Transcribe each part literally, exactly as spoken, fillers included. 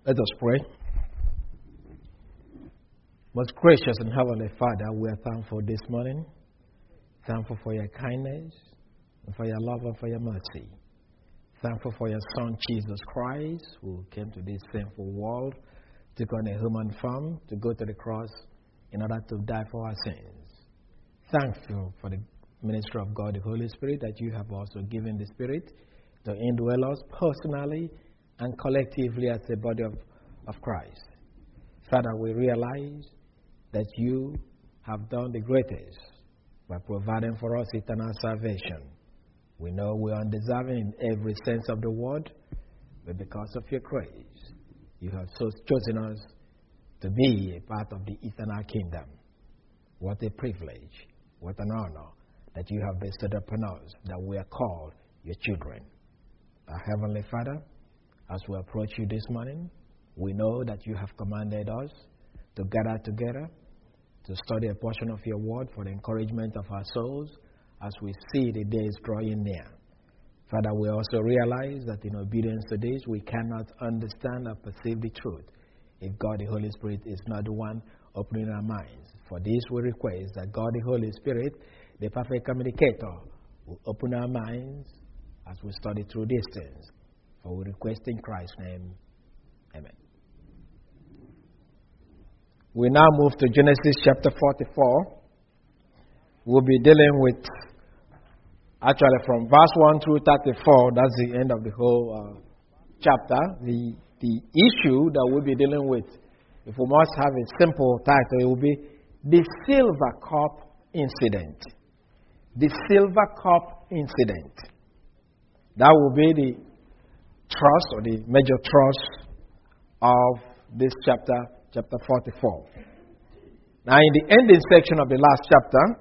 Let us pray. Most gracious and heavenly Father, we are thankful this morning. Thankful for your kindness, and for your love, and for your mercy. Thankful for your Son, Jesus Christ, who came to this sinful world, took on a human form to go to the cross in order to die for our sins. Thankful for the ministry of God, the Holy Spirit, that you have also given the Spirit to indwell us personally and collectively as the body of, of Christ. Father, we realize that you have done the greatest by providing for us eternal salvation. We know we are undeserving in every sense of the word, but because of your grace, you have so chosen us to be a part of the eternal kingdom. What a privilege, what an honor that you have bestowed upon us, that we are called your children. Our Heavenly Father, as we approach you this morning, we know that you have commanded us to gather together to study a portion of your word for the encouragement of our souls as we see the days drawing near. Father, we also realize that in obedience to this, we cannot understand or perceive the truth if God the Holy Spirit is not the one opening our minds. For this we request that God the Holy Spirit, the perfect communicator, will open our minds as we study through these things. For we request in Christ's name. Amen. We now move to Genesis chapter forty-four. We'll be dealing with, actually from verse one through thirty-four, that's the end of the whole uh, chapter. The, the issue that we'll be dealing with, if we must have a simple title, it will be the Silver Cup Incident. The Silver Cup Incident. That will be the thrust or the major thrust of this chapter, chapter forty-four. Now, in the ending section of the last chapter,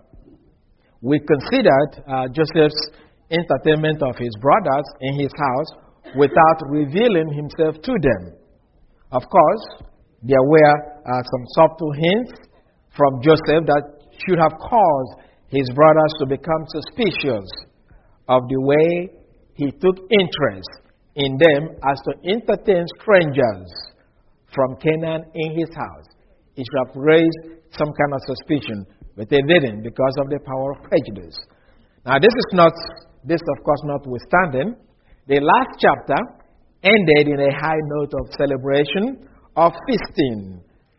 we considered uh, Joseph's entertainment of his brothers in his house without revealing himself to them. Of course, there were uh, some subtle hints from Joseph that should have caused his brothers to become suspicious of the way he took interest in them as to entertain strangers from Canaan in his house. It should have raised some kind of suspicion, but they didn't because of the power of prejudice. Now, this is not, this of course notwithstanding, the last chapter ended in a high note of celebration, of feasting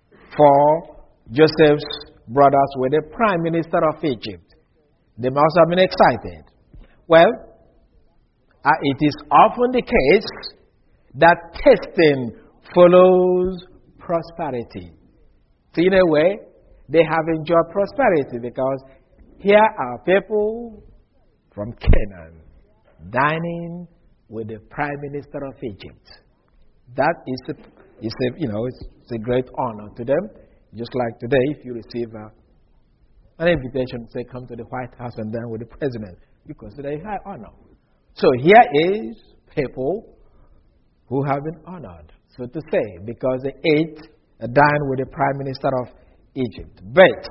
for Joseph's brothers with the prime minister of Egypt. They must have been excited. Well, uh, it is often the case that testing follows prosperity. So in a way, they have enjoyed prosperity because here are people from Canaan dining with the prime minister of Egypt. That is a, is a you know, it's, it's a great honor to them. Just like today, if you receive a, an invitation, say, come to the White House and dine with the president, you consider a high honor. So here is people who have been honored, so to say, because they ate and dined with the prime minister of Egypt. But,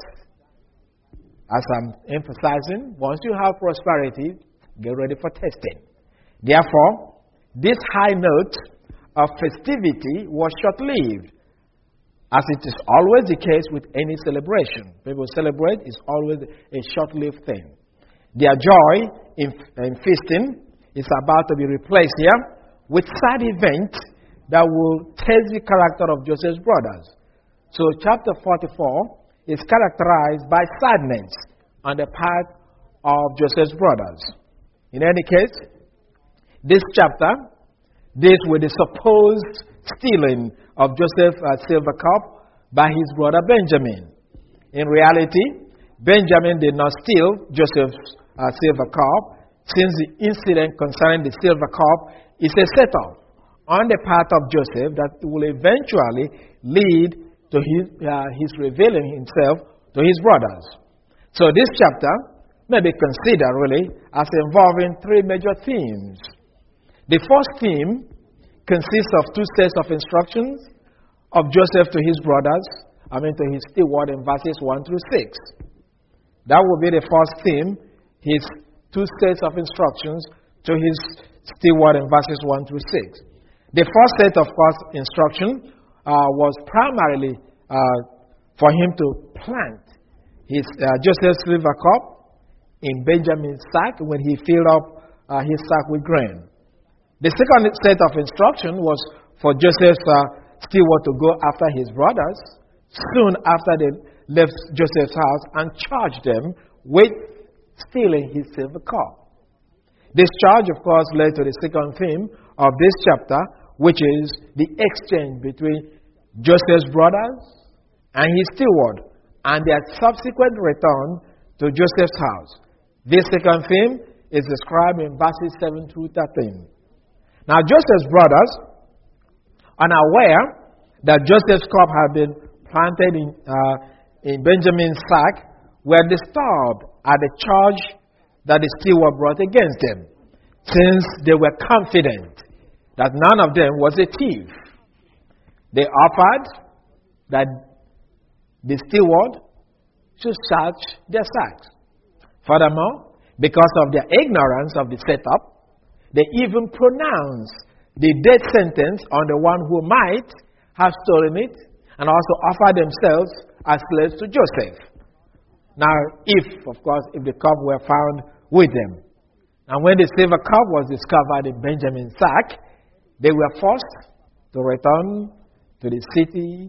as I'm emphasizing, once you have prosperity, get ready for testing. Therefore, this high note of festivity was short-lived, as it is always the case with any celebration. People celebrate is always a short-lived thing. Their joy in, in feasting is about to be replaced here with sad events that will test the character of Joseph's brothers. So chapter forty-four is characterized by sadness on the part of Joseph's brothers. In any case, this chapter deals with the supposed stealing of Joseph's uh, silver cup by his brother Benjamin. In reality, Benjamin did not steal Joseph's uh, silver cup, since the incident concerning the silver cup is a setup on the part of Joseph that will eventually lead to his, uh, his revealing himself to his brothers. So this chapter may be considered really as involving three major themes. The first theme consists of two sets of instructions of Joseph to his brothers, I mean to his steward in verses one through six. That will be the first theme, his two sets of instructions to his steward in verses one through six. The first set, of course, instruction uh, was primarily uh, for him to plant his uh, Joseph's silver cup in Benjamin's sack when he filled up uh, his sack with grain. The second set of instruction was for Joseph's uh, steward to go after his brothers soon after they left Joseph's house and charge them with stealing his silver cup. This charge, of course, led to the second theme of this chapter, which is the exchange between Joseph's brothers and his steward and their subsequent return to Joseph's house. This second theme is described in verses seven through thirteen. Now, Joseph's brothers, unaware that Joseph's cup had been planted in, uh, in Benjamin's sack, were disturbed at the charge that the steward brought against them, since they were confident that none of them was a thief. They offered that the steward should search their sacks. Furthermore, because of their ignorance of the setup, they even pronounced the death sentence on the one who might have stolen it, and also offered themselves as slaves to Joseph. Now, if, of course, if the cup were found with them. And when the silver cup was discovered in Benjamin's sack, they were forced to return to the city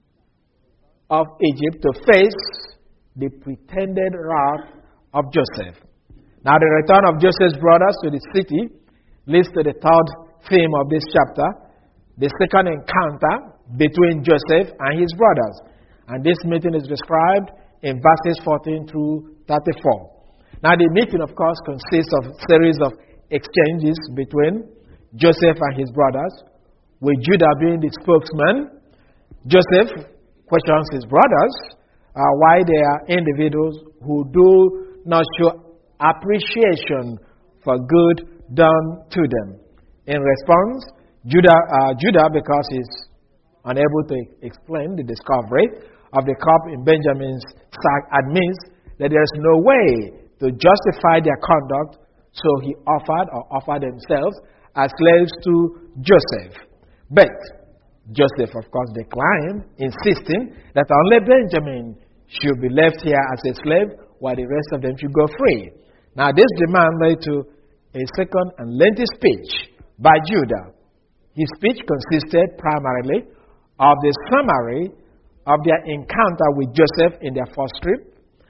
of Egypt to face the pretended wrath of Joseph. Now, the return of Joseph's brothers to the city leads to the third theme of this chapter, the second encounter between Joseph and his brothers. And this meeting is described in verses fourteen through thirty-four. Now, the meeting, of course, consists of a series of exchanges between Joseph and his brothers, with Judah being the spokesman. Joseph questions his brothers uh, why they are individuals who do not show appreciation for good done to them. In response, Judah, uh, Judah, because he's unable to explain the discovery of the cup in Benjamin's sack, admits that there is no way to justify their conduct, so he offered or offered themselves as slaves to Joseph. But Joseph, of course, declined, insisting that only Benjamin should be left here as a slave, while the rest of them should go free. Now, this demand led to a second and lengthy speech by Judah. His speech consisted primarily of the summary of their encounter with Joseph in their first trip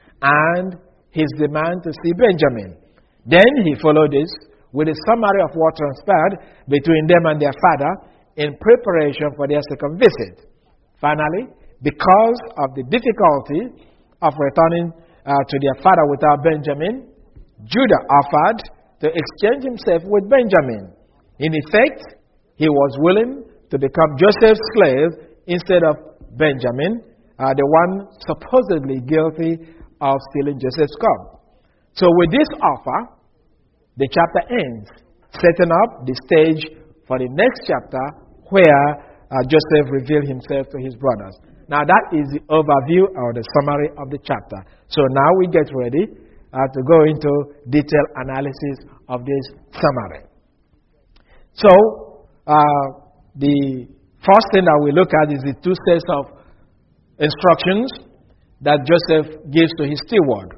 and his demand to see Benjamin. Then he followed this with a summary of what transpired between them and their father in preparation for their second visit. Finally, because of the difficulty of returning uh, to their father without Benjamin, Judah offered to exchange himself with Benjamin. In effect, he was willing to become Joseph's slave instead of Benjamin, uh, the one supposedly guilty of stealing Joseph's cup. So with this offer, the chapter ends, setting up the stage for the next chapter where uh, Joseph revealed himself to his brothers. Now that is the overview or the summary of the chapter. So now we get ready uh, to go into detailed analysis of this summary. So, uh, the first thing that we look at is the two sets of instructions that Joseph gives to his steward.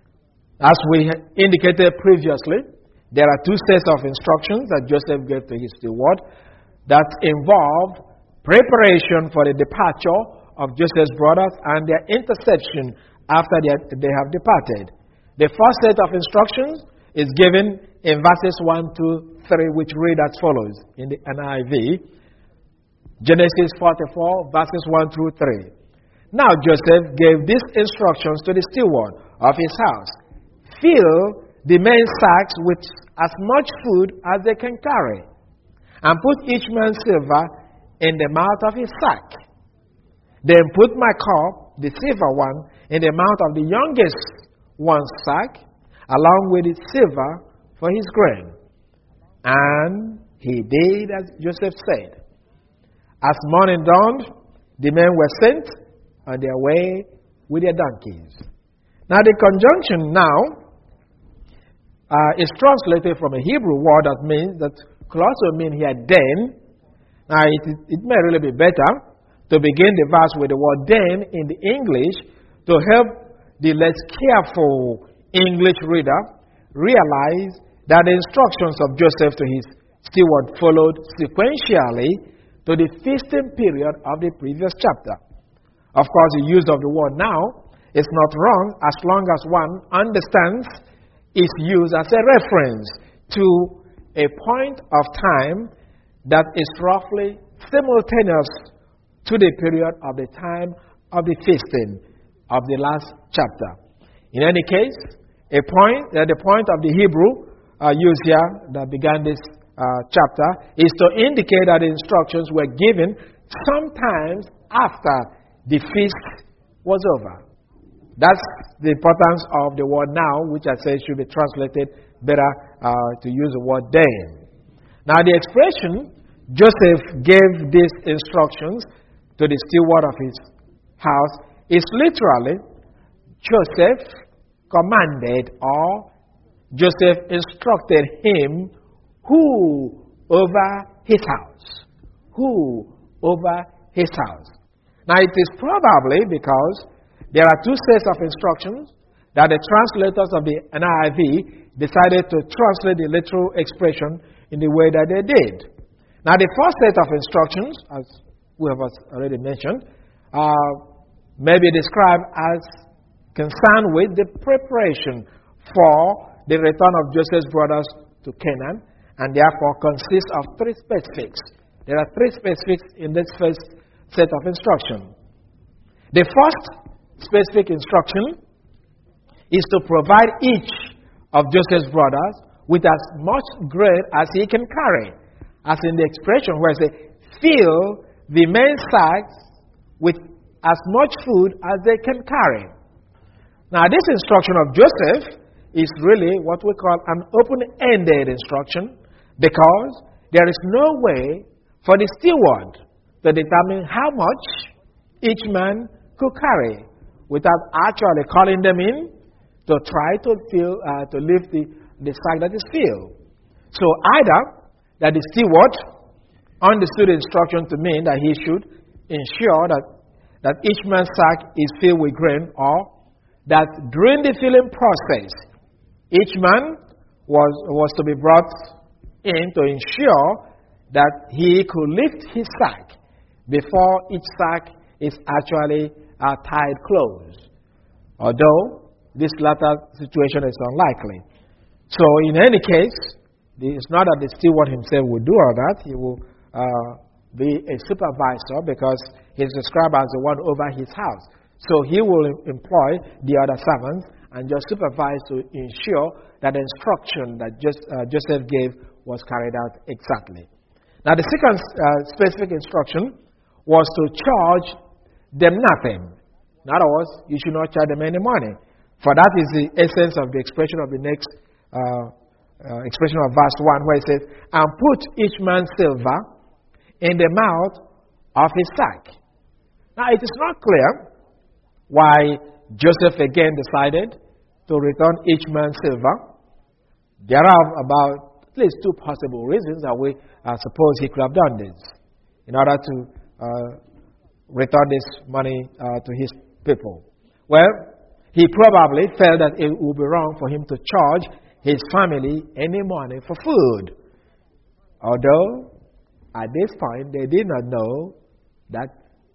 As we indicated previously, there are two sets of instructions that Joseph gave to his steward that involve preparation for the departure of Joseph's brothers and their interception after they they have departed. The first set of instructions is given in verses one to three, which read as follows in the N I V. Genesis forty-four, verses one through three. Now Joseph gave these instructions to the steward of his house. Fill the men's sacks with as much food as they can carry, and put each man's silver in the mouth of his sack. Then put my cup, the silver one, in the mouth of the youngest one's sack, along with his silver for his grain. And he did as Joseph said. As morning dawned, the men were sent on their way with their donkeys. Now the conjunction now uh, is translated from a Hebrew word that means, that could also mean here then, Now, it, it may really be better to begin the verse with the word then in the English to help the less careful English reader realize that the instructions of Joseph to his steward followed sequentially to the feasting period of the previous chapter. Of course, the use of the word now is not wrong as long as one understands its use as a reference to a point of time that is roughly simultaneous to the period of the time of the feasting of the last chapter. In any case, a point, uh, the point of the Hebrew uh, used here that began this uh, chapter is to indicate that the instructions were given sometimes after the feast was over. That's the importance of the word now, which I say should be translated better uh, to use the word then. Now, the expression Joseph gave these instructions to the steward of his house is literally Joseph commanded or Joseph instructed him who over his house. Who over his house. Now, it is probably because there are two sets of instructions that the translators of the N I V decided to translate the literal expression in the way that they did. Now, the first set of instructions, as we have already mentioned, uh, may be described as concerned with the preparation for the return of Joseph's brothers to Canaan, and therefore consists of three specifics. There are three specifics in this first set of instruction. The first specific instruction is to provide each of Joseph's brothers with as much grain as he can carry, as in the expression where it says, fill the men's sacks with as much food as they can carry. Now, this instruction of Joseph is really what we call an open-ended instruction, because there is no way for the steward to determine how much each man could carry without actually calling them in to try to fill, uh, to lift the, the sack that is filled. So either that the steward understood the instruction to mean that he should ensure that, that each man's sack is filled with grain, or that during the filling process, each man was, was to be brought in to ensure that he could lift his sack before each sack is actually uh, tied closed. Although this latter situation is unlikely. So in any case, it's not that the steward himself will do all that. He will uh, be a supervisor, because he's described as the one over his house. So he will employ the other servants and just supervise to ensure that the instruction that just, uh, Joseph gave was carried out exactly. Now, the second uh, specific instruction was to charge them nothing. In other words, you should not charge them any money. For that is the essence of the expression of the next uh, uh, expression of verse one, where it says, and put each man silver in the mouth of his sack. Now, it is not clear why Joseph again decided to return each man silver. There are about at least two possible reasons that we uh, suppose he could have done this in order to uh, return this money uh, to his people. Well, he probably felt that it would be wrong for him to charge his family any money for food. Although, at this point, they did not know that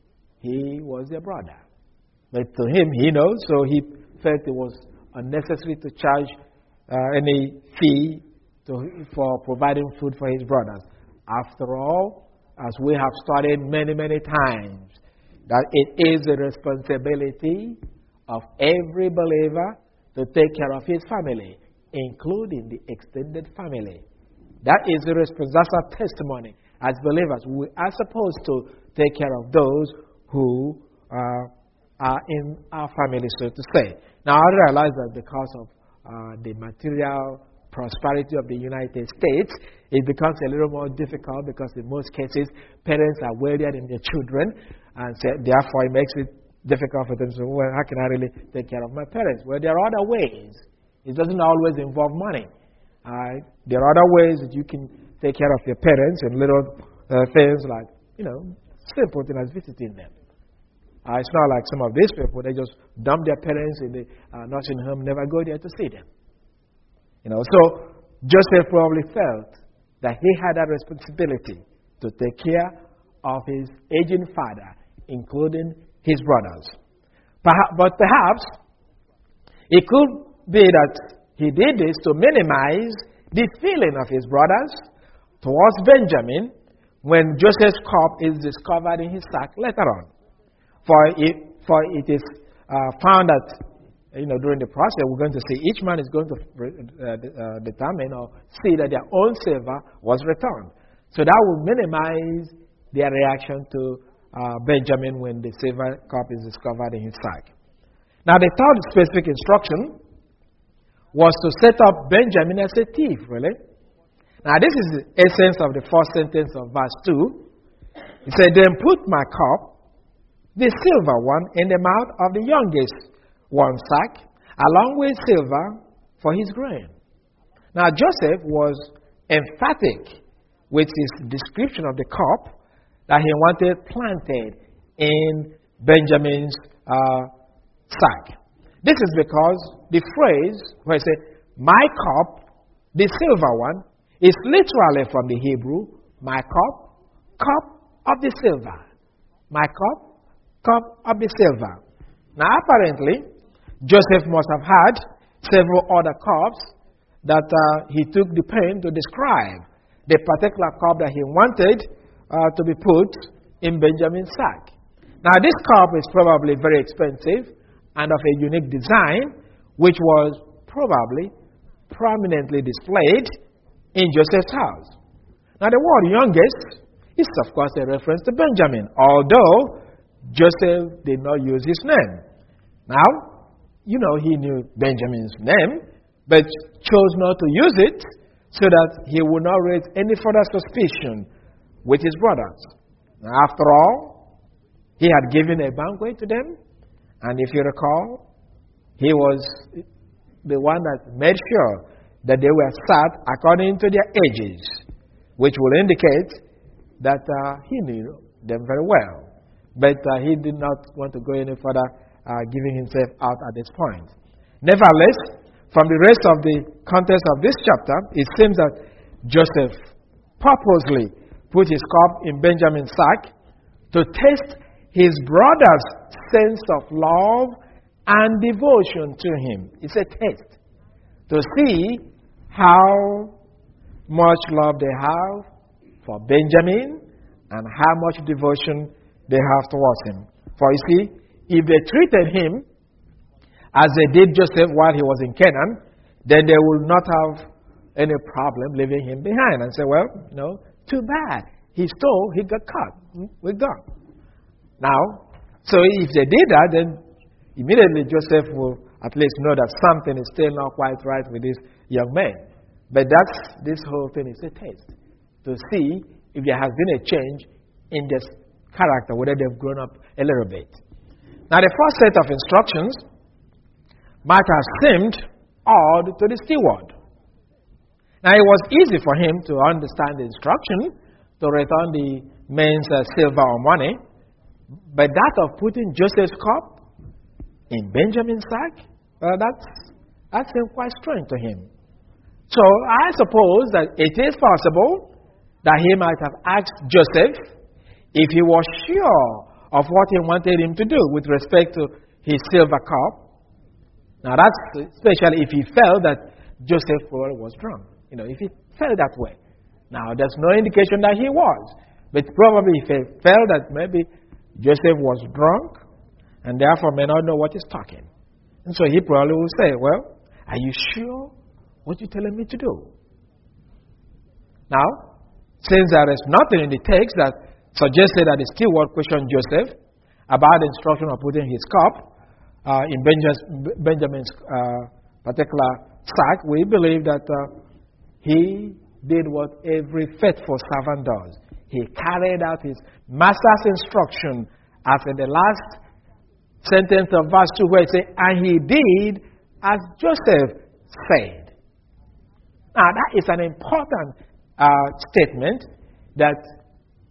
he was their brother. But to him, he knows, so he felt it was unnecessary to charge uh, any fee to, for providing food for his brothers. After all, as we have studied many, many times, that it is the responsibility of every believer to take care of his family, including the extended family. That is the responsibility. That's our testimony. As believers, we are supposed to take care of those who uh, are in our family, so to say. Now, I realize that because of uh, the material prosperity of the United States, it becomes a little more difficult, because in most cases, parents are wealthier than their children, and so therefore it makes it difficult for them to say, well, how can I really take care of my parents? Well, there are other ways. It doesn't always involve money. Uh, there are other ways that you can take care of your parents in little uh, things like, you know, simple things as visiting them. Uh, it's not like some of these people, they just dump their parents in the uh, nursing home, never go there to see them. You know, so Joseph probably felt that he had a responsibility to take care of his aging father, including his brothers. Perhaps, but perhaps it could be that he did this to minimize the feeling of his brothers towards Benjamin when Joseph's cup is discovered in his sack later on. For it, for it is uh, found that, you know, during the process, we're going to see each man is going to uh, uh, determine or see that their own silver was returned. So that will minimize their reaction to uh, Benjamin when the silver cup is discovered in his sack. Now, the third specific instruction was to set up Benjamin as a thief, really. Now, this is the essence of the first sentence of verse two. He said, "Then put my cup, the silver one, in the mouth of the youngest one sack, along with silver for his grain." Now, Joseph was emphatic with his description of the cup that he wanted planted in Benjamin's uh, sack. This is because the phrase where it said, "my cup, the silver one," is literally from the Hebrew, "my cup, cup of the silver." My cup, cup of the silver. Now, apparently, Joseph must have had several other cups that uh, he took the pain to describe the particular cup that he wanted uh, to be put in Benjamin's sack. Now, this cup is probably very expensive and of a unique design, which was probably prominently displayed in Joseph's house. Now, the word youngest is, of course, a reference to Benjamin, although Joseph did not use his name. Now, you know, he knew Benjamin's name, but chose not to use it so that he would not raise any further suspicion with his brothers. Now, after all, he had given a banquet to them, and if you recall, he was the one that made sure that they were sat according to their ages, which will indicate that uh, he knew them very well. But uh, he did not want to go any further, uh, giving himself out at this point. Nevertheless, from the rest of the context of this chapter, it seems that Joseph purposely put his cup in Benjamin's sack to test his brother's sense of love and devotion to him. It's a test to see how much love they have for Benjamin and how much devotion they have towards him. For you see, if they treated him as they did Joseph while he was in Canaan, then they will not have any problem leaving him behind and say, well, you know, too bad. He stole, he got caught. We're gone. Now, so if they did that, then immediately Joseph will at least know that something is still not quite right with this young man. But that's, this whole thing is a test to see if there has been a change in their character, whether they've grown up a little bit. Now, the first set of instructions might have seemed odd to the steward. Now, it was easy for him to understand the instruction to return the man's uh, silver or money, but that of putting Joseph's cup in Benjamin's sack, well, that's, that seemed quite strange to him. So I suppose that it is possible that he might have asked Joseph if he was sure of what he wanted him to do with respect to his silver cup. Now, that's especially if he felt that Joseph was drunk. You know, if he felt that way. Now, there's no indication that he was. But probably if he felt that maybe Joseph was drunk and therefore may not know what he's talking. And so he probably will say, well, are you sure what you're telling me to do? Now, since there is nothing in the text that suggested that the steward questioned Joseph about the instruction of putting his cup uh, in Benjamin's, Benjamin's uh, particular sack, we believe that uh, he did what every faithful servant does. He carried out his master's instruction after the last sentence of verse two where it says, and he did as Joseph said. Now, that is an important uh, statement that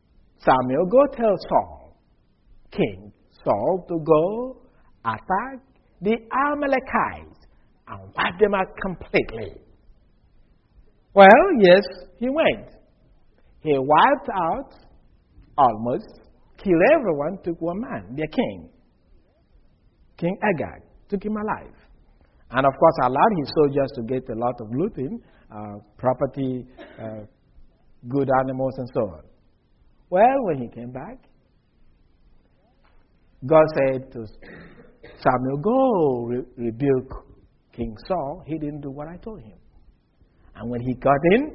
Samuel, go tell Saul, King Saul, to go attack the Amalekites and wipe them out completely. Well, yes, he went. He wiped out almost, killed everyone, took one man, their king. King Agag, took him alive. And of course, allowed his soldiers to get a lot of looting, uh, property, uh, good animals, and so on. Well, when he came back, God said to Samuel, go re- rebuke King Saul. He didn't do what I told him. And when he got in,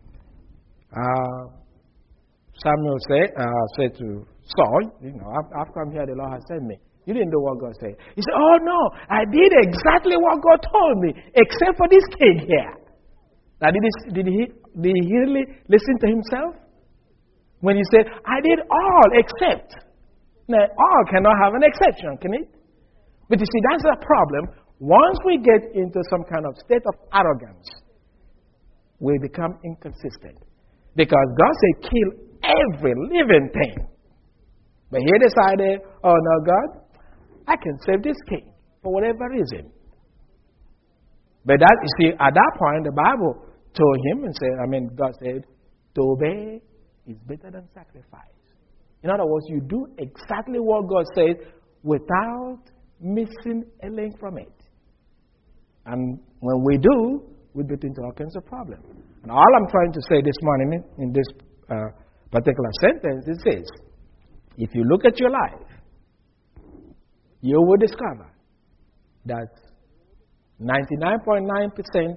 uh, Samuel said, uh, said to Saul, you know, I've, I've come here, the Lord has sent me. You didn't do what God said. He said, oh no, I did exactly what God told me, except for this king here. Now, did he, did he, did he really listen to himself? When he said, I did all except. Now, all cannot have an exception, can it? But you see, that's the problem. Once we get into some kind of state of arrogance, we become inconsistent. Because God said, kill every living thing. But he decided, oh no, God, I can save this king for whatever reason. But that, you see, at that point, the Bible told him and said, I mean, God said, to obey is better than sacrifice. In other words, you do exactly what God says without missing a link from it. And when we do, we get into all kinds of problems. And all I'm trying to say this morning in this uh, particular sentence is this. If you look at your life, you will discover that ninety-nine point nine percent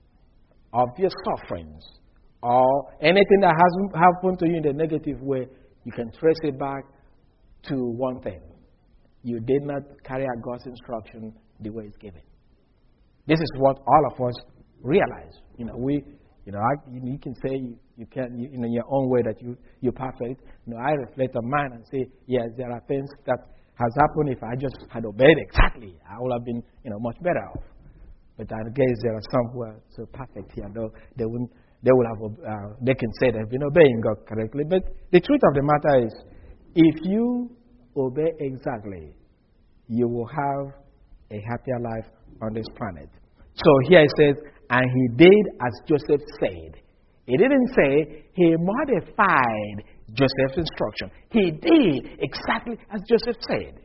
of your sufferings or anything that has happened to you in a negative way, you can trace it back to one thing. You did not carry out God's instruction the way it's given. This is what all of us realize. You know, we, you know, I, you can say you, you can, you, in your own way that you, you're perfect. You know, I reflect on mine and say, yes, there are things that has happened. If I just had obeyed exactly, I would have been, you know, much better off. But I guess there are some who are so perfect here, though they wouldn't, they will have, uh, they can say they've been obeying God correctly. But the truth of the matter is, if you obey exactly, you will have a happier life on this planet. So here it says, and he did as Joseph said. He didn't say he modified Joseph's instruction. He did exactly as Joseph said.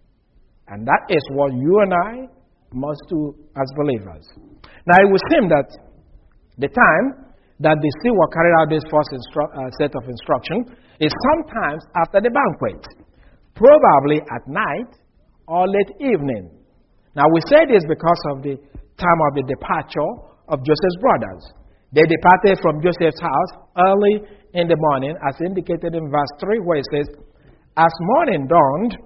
And that is what you and I must do as believers. Now it would seem that the time that the steward carried out this first instru- uh, set of instruction is sometimes after the banquet, probably at night or late evening. Now we say this because of the time of the departure of Joseph's brothers. They departed from Joseph's house early in the morning, as indicated in verse three, where it says, as morning dawned,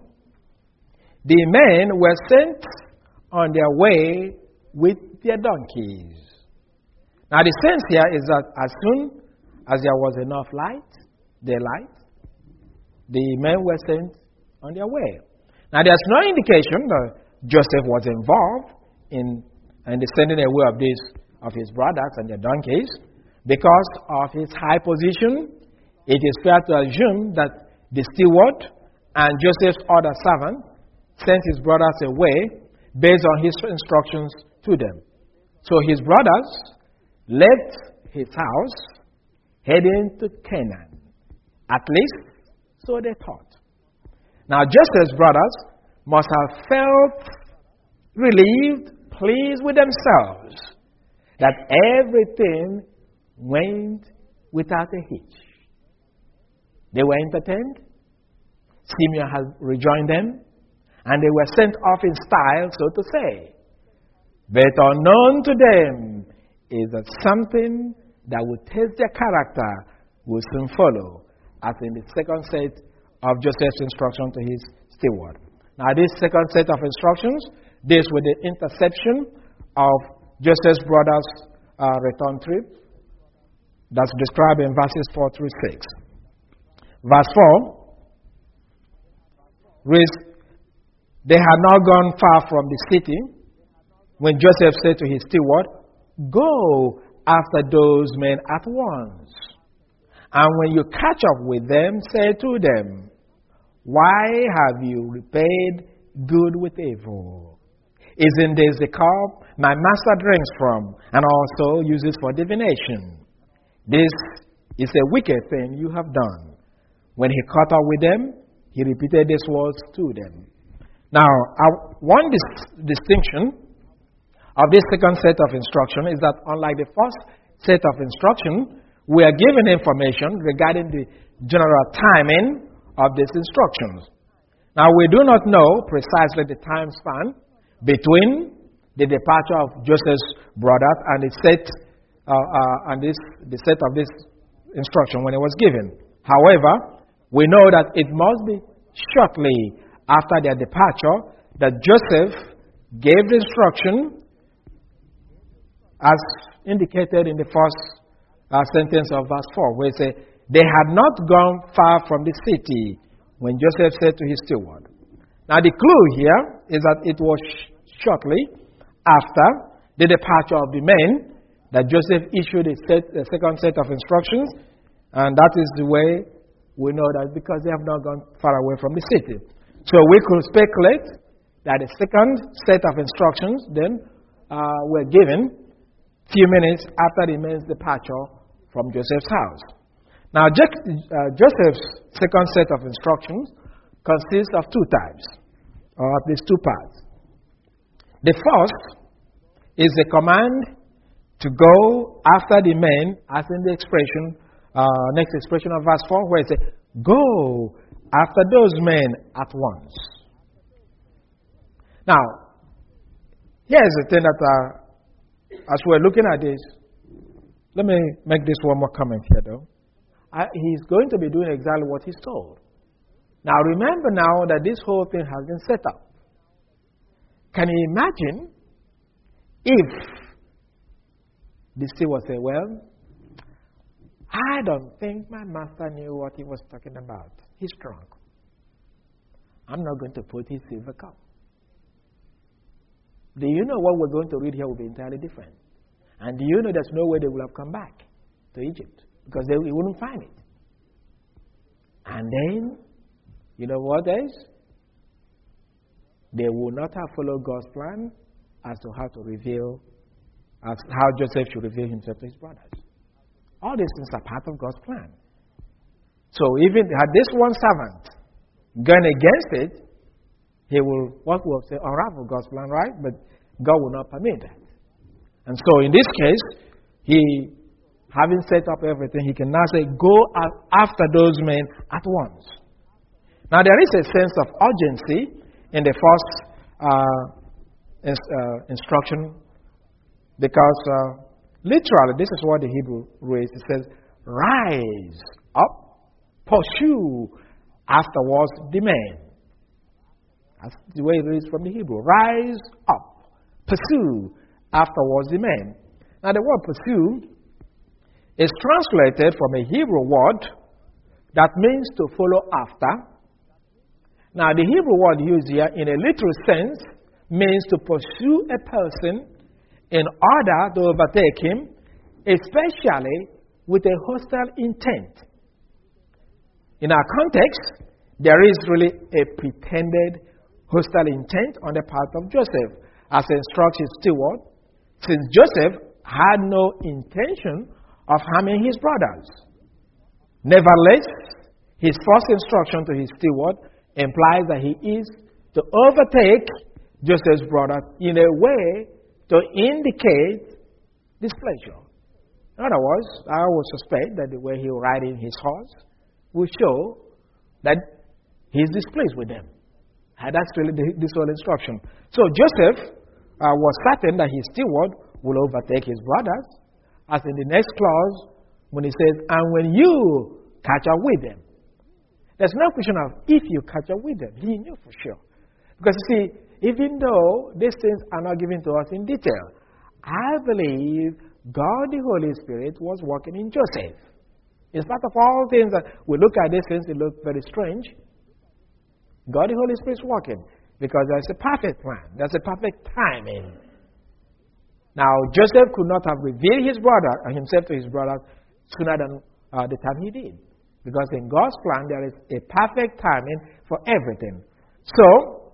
the men were sent on their way with their donkeys. Now the sense here is that as soon as there was enough light, daylight, the men were sent on their way. Now there's no indication that Joseph was involved in, in the sending away of these of his brothers and their donkeys. Because of his high position, it is fair to assume that the steward and Joseph's other servant sent his brothers away based on his instructions to them. So his brothers left his house heading to Canaan. At least, so they thought. Now Joseph's brothers must have felt relieved, pleased with themselves, that everything went without a hitch. They were entertained. Simeon had rejoined them, and they were sent off in style, so to say. But unknown to them is that something that would test their character will soon follow, as in the second set of Joseph's instruction to his steward. Now, this second set of instructions deals with the interception of Joseph's brothers' uh, return trip. That's described in verses four through six. Verse four reads, they had not gone far from the city when Joseph said to his steward, go after those men at once And when you catch up with them, say to them, why have you repaid good with evil? Isn't this the cup my master drinks from and also uses for divination? This is a wicked thing you have done. When he caught up with them, he repeated these words to them. Now, uh, one dis- distinction of this second set of instruction is that unlike the first set of instruction, we are given information regarding the general timing of these instructions. Now, we do not know precisely the time span between the departure of Joseph's brothers and the set, uh, uh, and this, the set of this instruction when it was given. However, we know that it must be shortly after their departure that Joseph gave the instruction as indicated in the first uh, sentence of verse four, where it says, they had not gone far from the city when Joseph said to his steward. Now the clue here is that it was sh- shortly after the departure of the men that Joseph issued a, set, a second set of instructions, and that is the way we know that because they have not gone far away from the city. So we could speculate that the second set of instructions then uh, were given few minutes after the men's departure from Joseph's house. Now, Je- uh, Joseph's second set of instructions consists of two types, or at least two parts. The first is the command to go after the men, as in the expression, uh, next expression of verse four, where it says, go after those men at once. Now, here's the thing that, uh, as we're looking at this, let me make this one more comment here, though. I, he's going to be doing exactly what he's told. Now, remember now that this whole thing has been set up. Can you imagine if the steward said, well, I don't think my master knew what he was talking about. He's drunk. I'm not going to put his silver cup. Do you know what we're going to read here will be entirely different? And do you know there's no way they will have come back to Egypt? Because they, they wouldn't find it. And then, you know what else? They would not have followed God's plan as to how to reveal, as how Joseph should reveal himself to his brothers. All these things are part of God's plan. So even had this one servant gone against it, he will, what will say, unravel God's plan, right? But God will not permit that. And so in this case, he, having set up everything, he can now say, go after those men at once. Now there is a sense of urgency in the first uh, ins- uh, instruction, because uh, literally, this is what the Hebrew reads. It says, rise up, pursue afterwards the men. That's the way it reads from the Hebrew. Rise up, pursue afterwards the men. Now the word pursue is translated from a Hebrew word that means to follow after. Now the Hebrew word used here in a literal sense means to pursue a person in order to overtake him, especially with a hostile intent. In our context, there is really a pretended hostile intent on the part of Joseph, as instructs his steward, since Joseph had no intention of harming his brothers. Nevertheless, his first instruction to his steward implies that he is to overtake Joseph's brothers in a way to indicate displeasure. In other words, I would suspect that the way he was riding his horse will show that he's displeased with them. And that's really the, this whole instruction. So Joseph uh, was certain that his steward will overtake his brothers, as in the next clause when he says, and when you catch up with them. There's no question of if you catch up with them. He knew for sure. Because you see, even though these things are not given to us in detail, I believe God the Holy Spirit was working in Joseph. In spite of all things that we look at these things, they look very strange. God the Holy Spirit is working because there's a perfect plan. There's a perfect timing. Now, Joseph could not have revealed his brother and himself to his brothers sooner than uh, the time he did. Because in God's plan, there is a perfect timing for everything. So,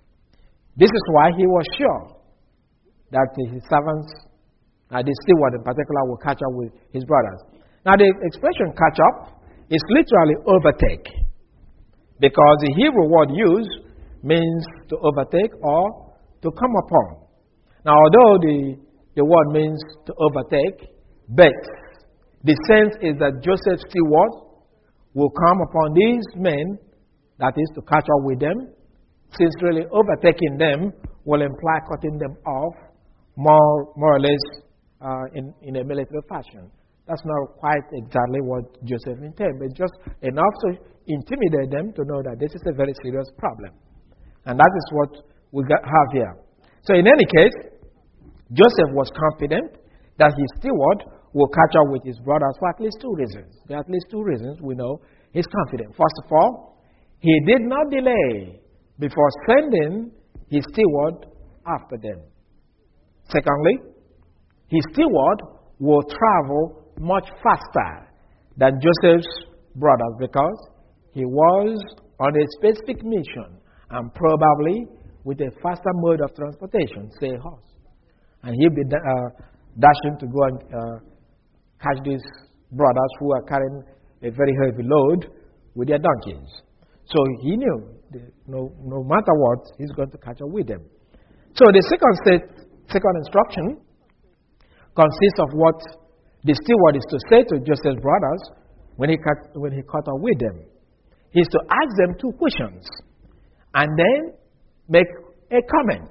this is why he was sure that his servants, uh, the steward in particular, will catch up with his brothers. Now, the expression catch up is literally overtake. Because the Hebrew word used means to overtake or to come upon. Now, although the, the word means to overtake, but the sense is that Joseph's steward will come upon these men, that is, to catch up with them, since really overtaking them will imply cutting them off more, more or less uh, in, in a military fashion. That's not quite exactly what Joseph intended, but just enough to intimidate them to know that this is a very serious problem. And that is what we got, have here. So in any case, Joseph was confident that his steward will catch up with his brothers for at least two reasons. There are at least two reasons we know he's confident. First of all, he did not delay before sending his steward after them. Secondly, his steward will travel much faster than Joseph's brothers because he was on a specific mission and probably with a faster mode of transportation, say a horse. And he'll be uh, dashing to go and uh, catch these brothers who are carrying a very heavy load with their donkeys. So he knew that no, no matter what, he's going to catch up with them. So the second state, second instruction consists of what the steward is to say to Joseph's brothers when he cut, when he caught up with them. He's to ask them two questions and then make a comment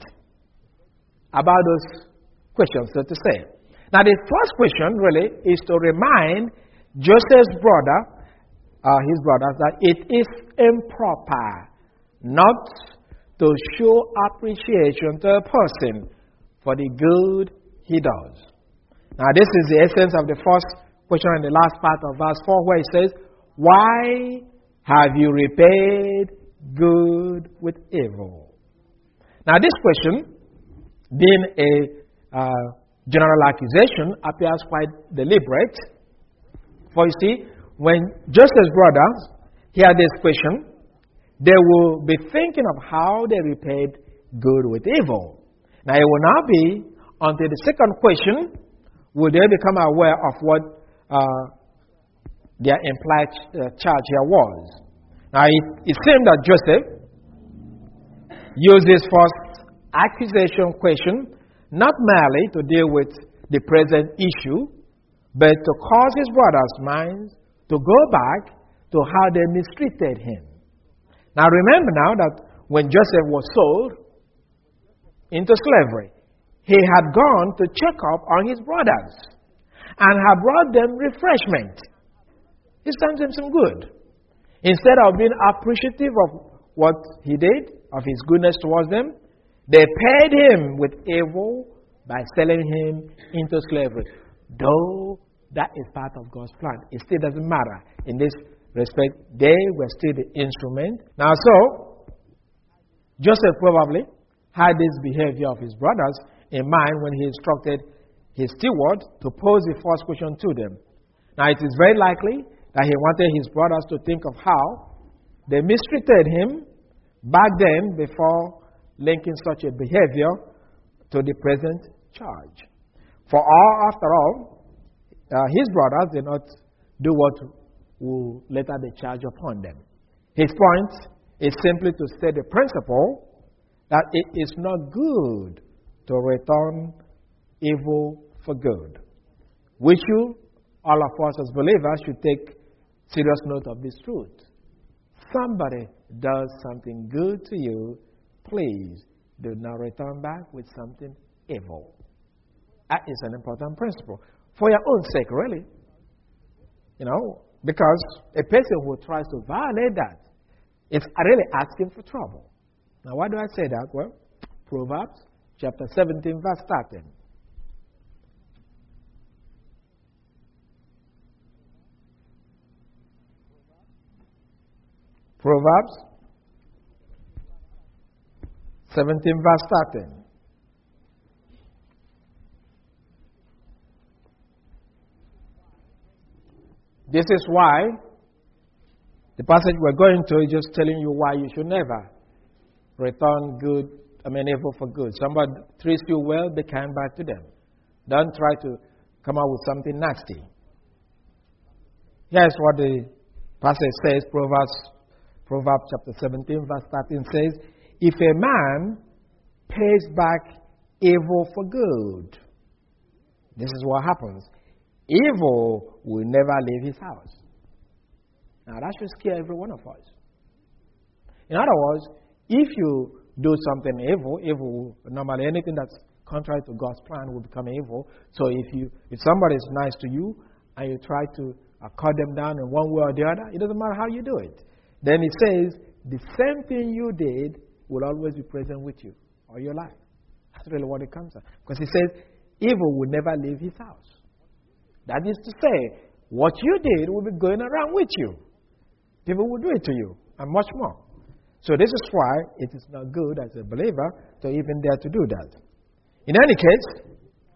about those questions, so to say. Now, the first question really is to remind Joseph's brother, uh, his brothers, that it is improper not to show appreciation to a person for the good he does. Now, this is the essence of the first question in the last part of verse four, where it says, "Why have you repaid good with evil?" Now, this question, being a uh, general accusation, appears quite deliberate. For you see, when Joseph's brothers hear this question, they will be thinking of how they repaid good with evil. Now, it will not be until the second question will they become aware of what uh, their implied uh, charge here was. Now, it, it seems that Joseph used this first accusation question not merely to deal with the present issue, but to cause his brothers' minds to go back to how they mistreated him. Now, remember now that when Joseph was sold into slavery, he had gone to check up on his brothers and had brought them refreshment. He's done them some good. Instead of being appreciative of what he did, of his goodness towards them, they paid him with evil by selling him into slavery. Though that is part of God's plan, it still doesn't matter. In this respect, they were still the instrument. Now, so, Joseph probably had this behavior of his brothers in mind when he instructed his steward to pose the first question to them. Now, it is very likely that he wanted his brothers to think of how they mistreated him back then before linking such a behavior to the present charge. For all, after all, uh, his brothers did not do what will later be charged upon them. His point is simply to state the principle that it is not good to return evil for good. We should, all of us as believers, should take serious note of this truth. Somebody does something good to you, please do not return back with something evil. That is an important principle. For your own sake, really. You know, because a person who tries to violate that is really asking for trouble. Now, why do I say that? Well, Proverbs chapter seventeen, verse thirteen. Proverbs seventeen, verse thirteen. This is why the passage we're going to is just telling you why you should never return good, I mean evil for good. Somebody treats you well, be kind back to them. Don't try to come out with something nasty. Here's what the passage says, Proverbs, Proverbs chapter seventeen, verse thirteen says, if a man pays back evil for good, this is what happens. Evil will never leave his house. Now that should scare every one of us. In other words, if you do something evil, evil, normally anything that's contrary to God's plan will become evil. So if you, if somebody is nice to you and you try to uh, cut them down in one way or the other, it doesn't matter how you do it. Then it says the same thing you did will always be present with you all your life. That's really what it comes to. Because it says evil will never leave his house. That is to say, what you did will be going around with you. People will do it to you, and much more. So this is why it is not good as a believer to even dare to do that. In any case,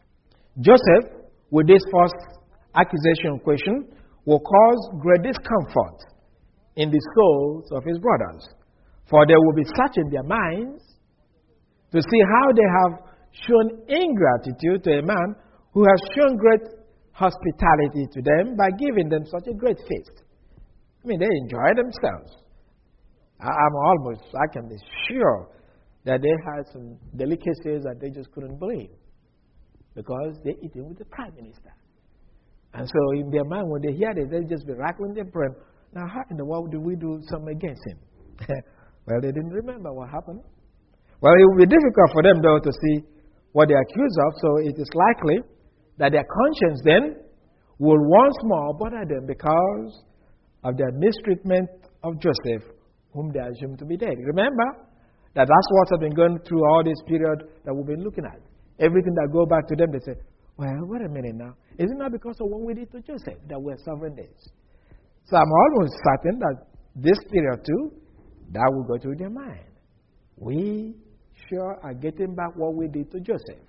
Joseph, with this first accusation question, will cause great discomfort in the souls of his brothers. For they will be searching their minds to see how they have shown ingratitude to a man who has shown great hospitality to them by giving them such a great feast. I mean, they enjoy themselves. I'm almost, I can be sure that they had some delicacies that they just couldn't believe because they eating with the prime minister. And so in their mind, when they hear this, they just be rattling their brain. Now, how in the world do we do something against him? Well, they didn't remember what happened. Well, it will be difficult for them, though, to see what they're accused of, so it is likely that their conscience then will once more bother them because of their mistreatment of Joseph, whom they assumed to be dead. Remember that that's what has been going through all this period that we've been looking at. Everything that go back to them, they say, well, wait a minute now. Is it not because of what we did to Joseph that we're suffering this? So I'm almost certain that this period too, that will go through their mind. We sure are getting back what we did to Joseph.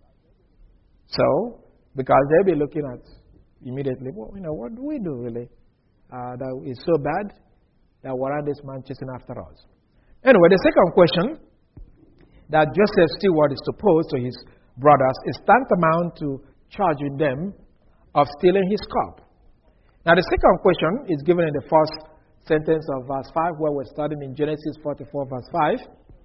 So, because they'll be looking at immediately, well, you know, what do we do really? Uh, that is so bad that why are this man chasing after us? Anyway, the second question that Joseph's steward is to pose to his brothers is tantamount to charging them of stealing his cup. Now, the second question is given in the first sentence of verse five, where we're studying in Genesis forty-four, verse five.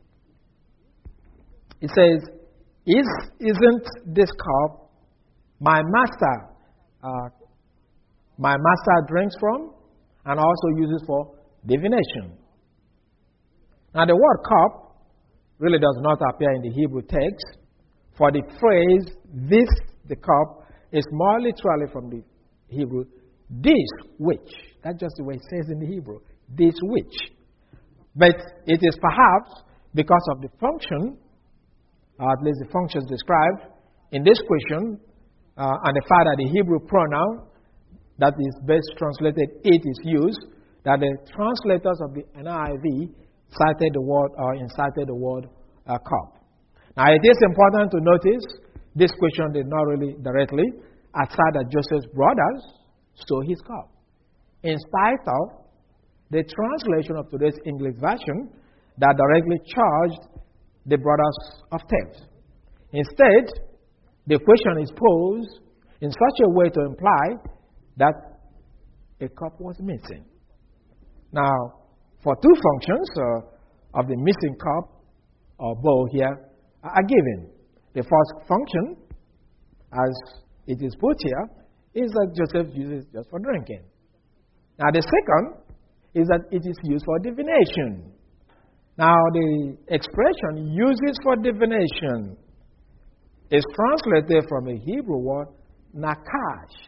It says, Is, isn't this cup my master, uh, my master drinks from and also uses for divination? Now, the word cup really does not appear in the Hebrew text, for the phrase, this, the cup, is more literally from the Hebrew, this which. That's just the way it says in the Hebrew, this which. But it is perhaps because of the function, or at least the functions described in this question, uh, and the fact that the Hebrew pronoun that is best translated it is used, that the translators of the N I V cited the word or incited the word uh, cup. Now it is important to notice this question did not really directly assert that Joseph's brothers stole his cup, in spite of the translation of today's English version that directly charged the brothers of theft. Instead, the question is posed in such a way to imply that a cup was missing. Now, for two functions uh, of the missing cup or bowl here are given. The first function, as it is put here, is that Joseph uses just for drinking. Now, the second is that it is used for divination. Now, the expression uses for divination is translated from the Hebrew word nakash.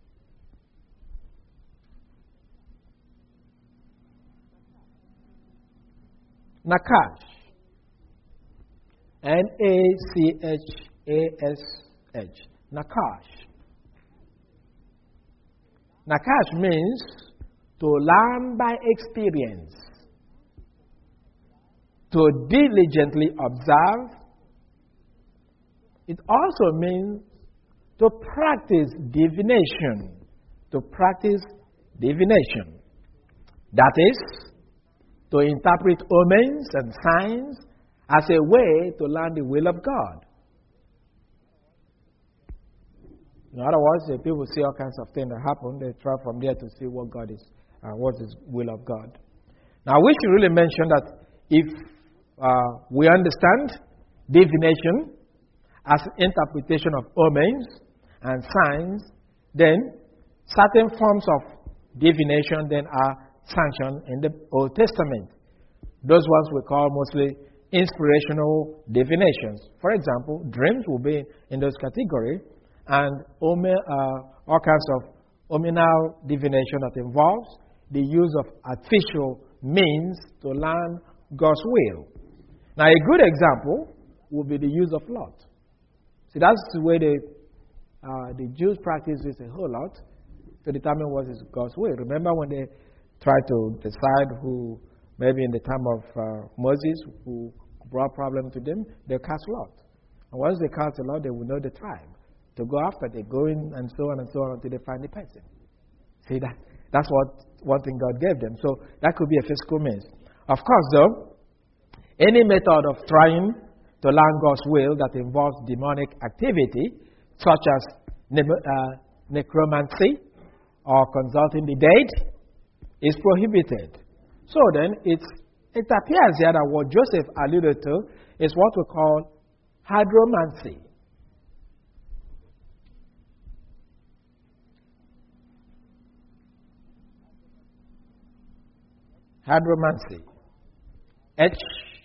Nakash. N A C H A S H. Nakash. Nakash means to learn by experience, to diligently observe. It also means to practice divination, to practice divination. That is, to interpret omens and signs as a way to learn the will of God. In other words, the people see all kinds of things that happen. They try from there to see what God is, uh, what is the will of God. Now, we should really mention that if uh, we understand divination as interpretation of omens and signs, then certain forms of divination then are sanctioned in the Old Testament. Those ones we call mostly inspirational divinations. For example, dreams will be in those categories, and omen, uh, all kinds of omenal divination that involves the use of artificial means to learn God's will. Now, a good example would be the use of lot. See, that's the way the, uh, the Jews practice this a whole lot to determine what is God's will. Remember when they tried to decide who, maybe in the time of uh, Moses, who brought problem to them, they cast lot. And once they cast a lot, they will know the tribe to go after. They go in and so on and so on until they find the person. See, that that's what one thing God gave them. So that could be a physical means. Of course, though, any method of trying to learn God's will that involves demonic activity, such as ne- uh, necromancy or consulting the dead, is prohibited. So then, it's, it appears here that what Joseph alluded to is what we call hydromancy. Hydromancy. H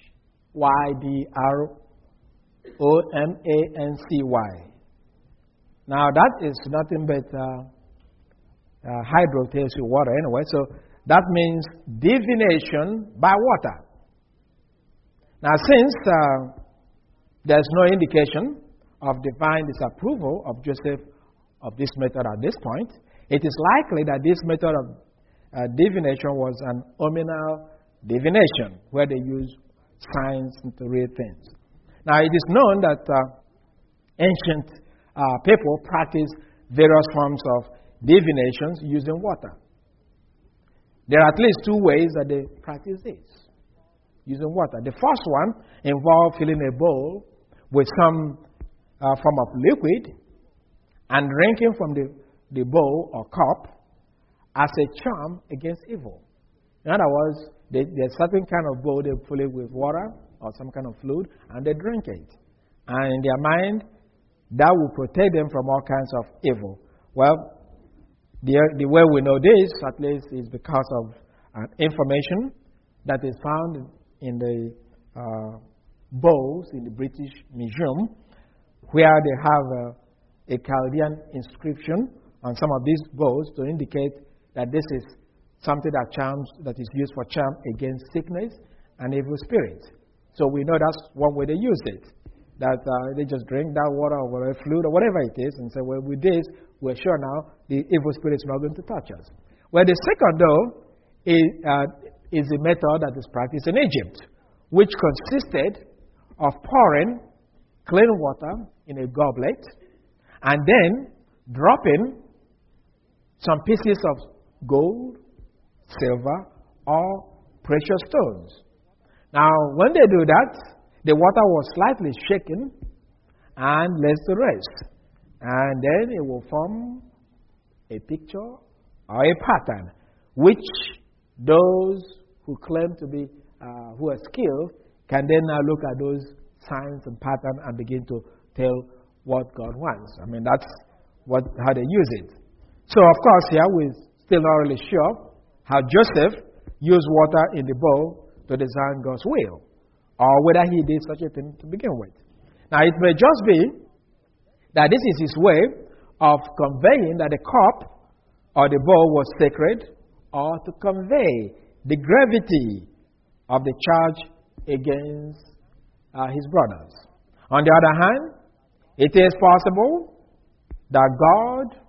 Y D R O M A N C Y. Now, that is nothing but uh, uh, hydro tells you water anyway, so that means divination by water. Now, since uh, there's no indication of divine disapproval of Joseph of this method at this point, it is likely that this method of uh, divination was an omenal divination, where they use signs to read things. Now, it is known that uh, ancient uh, people practiced various forms of divinations using water. There are at least two ways that they practice this, using water. The first one involved filling a bowl with some uh, form of liquid and drinking from the, the bowl or cup as a charm against evil. In other words, they, there's certain kind of bowl they fill it with water or some kind of fluid, and they drink it. And in their mind, that will protect them from all kinds of evil. Well, the, the way we know this, at least, is because of uh, information that is found in the uh, bowls in the British Museum, where they have uh, a Chaldean inscription on some of these bowls to indicate that this is something that charms, that is used for charm against sickness and evil spirits. So we know that's one way they use it. That uh, they just drink that water or whatever, fluid or whatever it is, and say, well, with this, we're sure now the evil spirit is not going to touch us. Well, the second, though, is, uh, is a method that is practiced in Egypt, which consisted of pouring clean water in a goblet and then dropping some pieces of gold, silver, or precious stones. Now, when they do that, the water was slightly shaken and lets to rest. And then it will form a picture or a pattern, which those who claim to be, uh, who are skilled, can then now look at those signs and patterns and begin to tell what God wants. I mean, that's what, how they use it. So, of course, here we're still not really sure how Joseph used water in the bowl to design God's will, or whether he did such a thing to begin with. Now, it may just be that this is his way of conveying that the cup or the bowl was sacred, or to convey the gravity of the charge against uh, his brothers. On the other hand, it is possible that God,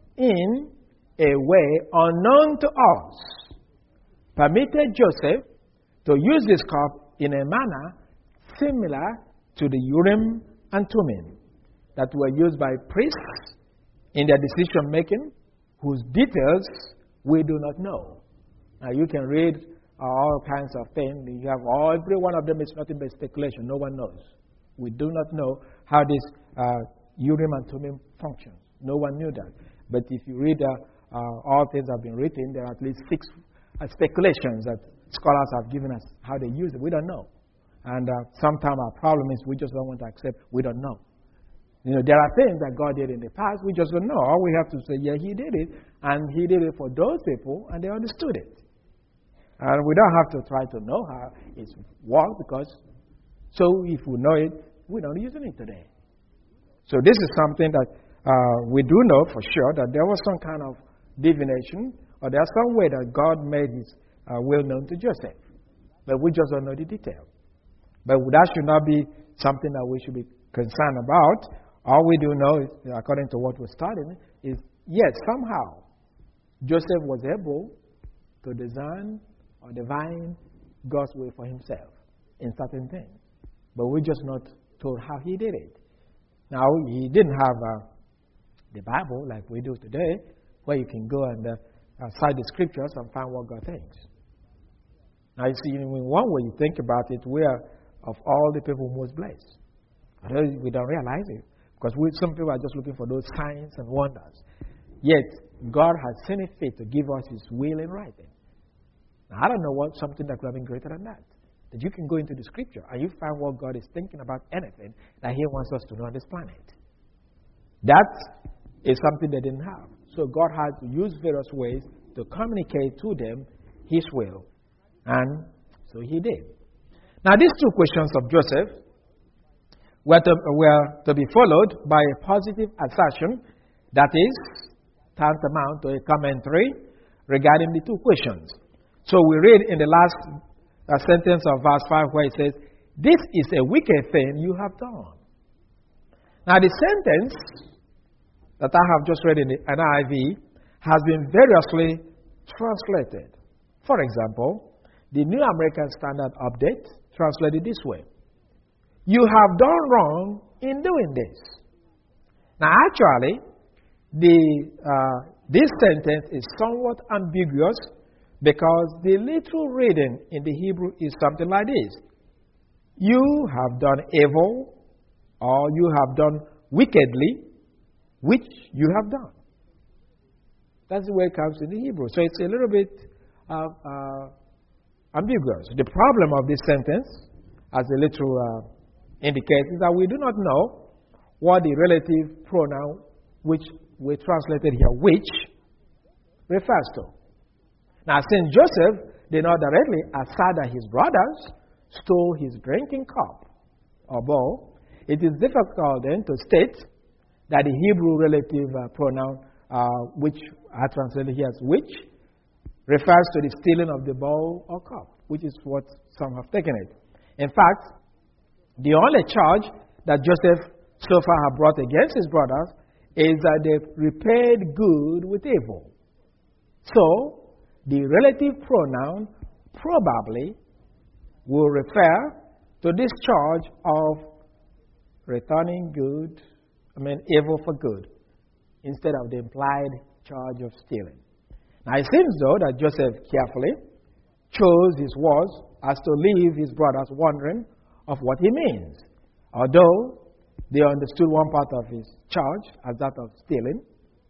in a way unknown to us, permitted Joseph to use this cup in a manner similar to the Urim and Thummim that were used by priests in their decision making, whose details We do not know. Now, you can read uh, all kinds of things. You have all, every one of them is nothing but speculation. No one knows. We do not know how this uh, Urim and Thummim functions. No one knew that. But if you read uh, uh, all things that have been written, there are at least six uh, speculations that scholars have given us how they use it. We don't know. And uh, sometimes our problem is we just don't want to accept we don't know. You know, there are things that God did in the past, we just don't know. All we have to say, yeah, He did it, and He did it for those people, and they understood it. And we don't have to try to know how it's worked, because so if we know it, we don't use it today. So this is something that uh, we do know for sure, that there was some kind of divination, or there's some way that God made His uh, will known to Joseph. But we just don't know the detail. But that should not be something that we should be concerned about. All we do know, is, according to what we're studying, is yes, somehow Joseph was able to design or divine God's way for himself in certain things. But we're just not told how he did it. Now, he didn't have uh, the Bible like we do today, where you can go and uh, uh, cite the scriptures and find what God thinks. Now, you see, in one way you think about it, we are of all the people most blessed. We don't realize it, because we, some people are just looking for those signs and wonders. Yet, God has seen it fit to give us His will in writing. Now, I don't know what something that could have been greater than that. That you can go into the scripture and you find what God is thinking about anything that He wants us to know on this planet. That is something they didn't have. So God had to use various ways to communicate to them His will. And so He did. Now, these two questions of Joseph were to, were to be followed by a positive assertion that is tantamount to a commentary regarding the two questions. So we read in the last uh, sentence of verse five where it says, "This is a wicked thing you have done." Now, the sentence that I have just read in the N I V has been variously translated. For example, the New American Standard Update translated this way: "You have done wrong in doing this." Now, actually, the uh, this sentence is somewhat ambiguous, because the literal reading in the Hebrew is something like this: "You have done evil," or "you have done wickedly, which you have done." That's the way it comes in the Hebrew. So it's a little bit uh, uh, ambiguous. The problem of this sentence, as the literal uh, indicates, is that we do not know what the relative pronoun, which we translated here, which, refers to. Now, since Joseph did not directly assert that his brothers stole his drinking cup or bowl, it is difficult then to state that the Hebrew relative uh, pronoun, uh, which I translated here as which, refers to the stealing of the bowl or cup, which is what some have taken it. In fact, the only charge that Joseph so far had brought against his brothers is that they repaid good with evil. So, the relative pronoun probably will refer to this charge of returning good, I mean evil for good, instead of the implied charge of stealing. Now, it seems though that Joseph carefully chose his words as to leave his brothers wondering of what he means, although they understood one part of his charge as that of stealing.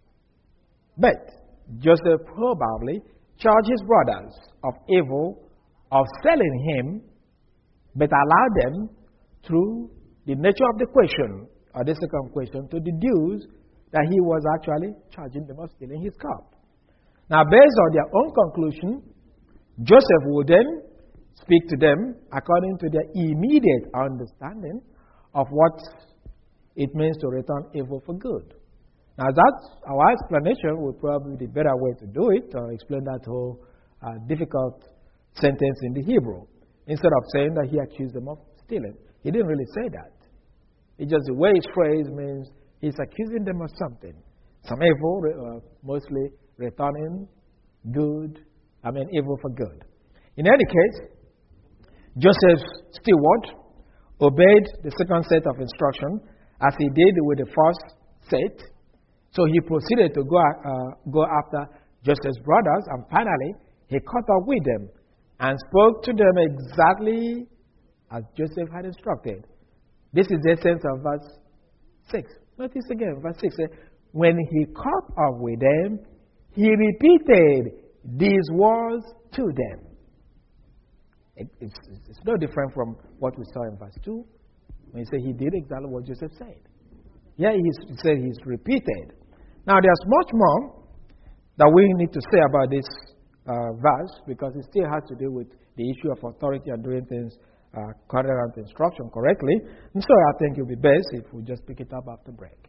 But Joseph probably charged his brothers of evil of selling him, but allowed them, through the nature of the question, or the second question, to deduce that he was actually charging them of stealing his cup. Now, based on their own conclusion, Joseph would then speak to them according to their immediate understanding of what it means to return evil for good. Now, that's our explanation would probably be the better way to do it, or explain that whole uh, difficult sentence in the Hebrew, instead of saying that he accused them of stealing. He didn't really say that. It's just the way it's phrased means he's accusing them of something. Some evil, uh, mostly returning good, I mean evil for good. In any case, Joseph's steward obeyed the second set of instruction as he did with the first set. So he proceeded to go, uh, go after Joseph's brothers, and finally, he caught up with them and spoke to them exactly as Joseph had instructed. This is the essence of verse six. Notice again, verse six says, when he caught up with them, he repeated these words to them. It, it's, it's no different from what we saw in verse two, when he said he did exactly what Joseph said. Here he said he's repeated. Now there's much more that we need to say about this uh, verse, because it still has to do with the issue of authority and doing things uh, according to instruction correctly. And so I think it would be best if we just pick it up after break.